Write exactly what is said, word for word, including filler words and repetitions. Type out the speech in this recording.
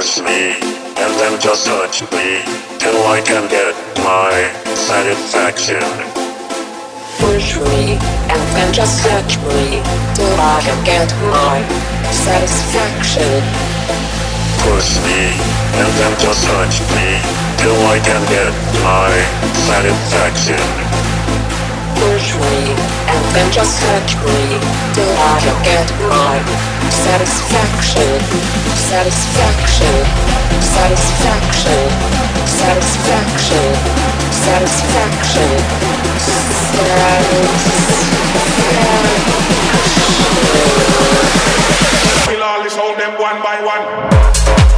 Push me, and then just touch me, till I can get my satisfaction. Push me, and then just touch me, till I can get my satisfaction. Push me, and then just touch me, till I can get my satisfaction. Push me, and then just touch me, till I can get my satisfaction. Satisfaction, satisfaction, satisfaction, satisfaction, satisfaction. We'll all hold them one by one.